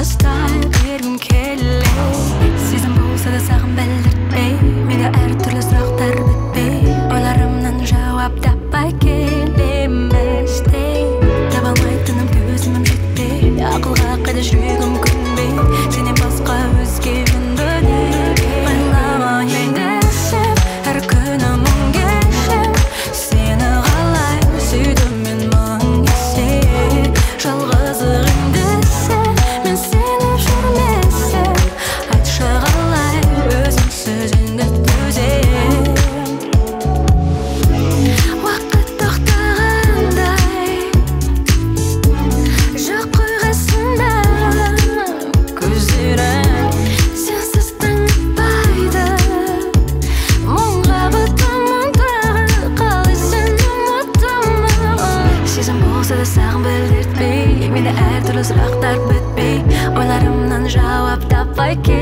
бастай бергім келе. Сезім болса да саған білдіртпей, менде әртүрлі сұрақтар бітпей, ойларымнан жауап таппай келеместей. Таба алмайтыным төзімім жетпей, ақылға қайда жүрегім көнбей, сенен басқа өзге үнді неге ойламай десем, әр күні мың кешем. Сені қалай сүйдім мен мың есе, жалғыздығым десе, мен сені жүрмесем, айтшы қалай өзіңсіз енді төзем. Уақыт тоқтағандай, жоқ қой қасымда көздерің, сенсіз таң атпайды. Мұңға батамын тағы, қалай сені ұмытамын. Сезім болса да саған білдіртпей, менде әртүрлі сұрақтар бітпей, ойларымнан жауап таппай